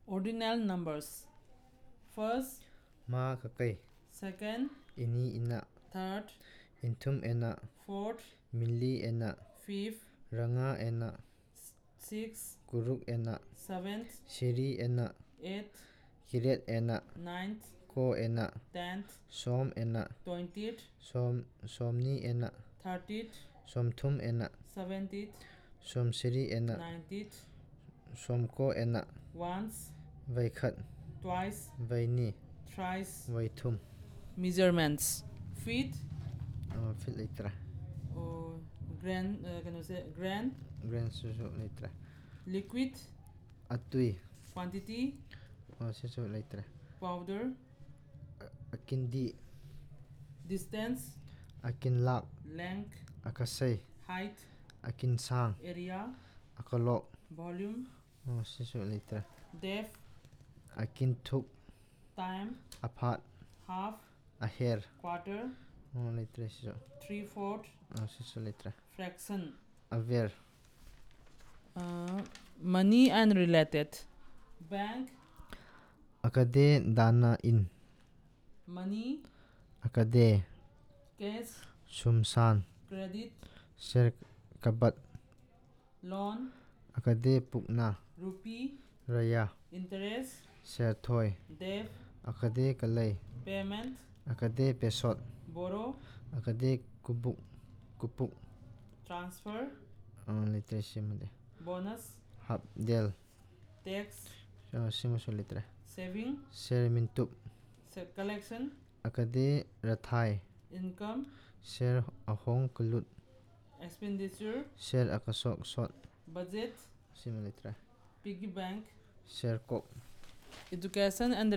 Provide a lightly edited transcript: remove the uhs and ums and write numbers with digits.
Ordinal numbers. First, ma kakai second, ini ina third, inthum ena fourth, milli ena fifth, ranga ena sixth, kuruk ena seventh, siri ena eighth, kiret ena ninth, ko ena 10th, som ena 20th, somni ena 30th, somthum ena 70th, somsiri ena 90th, somko ena once, vaikhat twice, vaini thrice. vaithum Measurements. Feet, fit leitra grand, grand su leitra liquid, atui quantity, sisu leitra powder, akindi distance, akin lak length, akasai height, akin sang area, akalok volume, sisu leitra depth, akin thuk time, aphat half, aher quarter, leitra sisu 3/4, sisu leitra fraction. aver Money and related. Bank, akade dana in money, akade cash, sumsan credit, ser kabat loan, akade pukna rupee, raya interest, ser thoi debt, akade kalai payment, akade pesot borrow, akade kupuk transfer, leitra simade bonus, habdel tax, simusu leitra saving, ser mintup collection, akade rathai income, ser ahong kulut expenditure, ser akasok sot budget, sima leitra piggy bank. ser kok Education and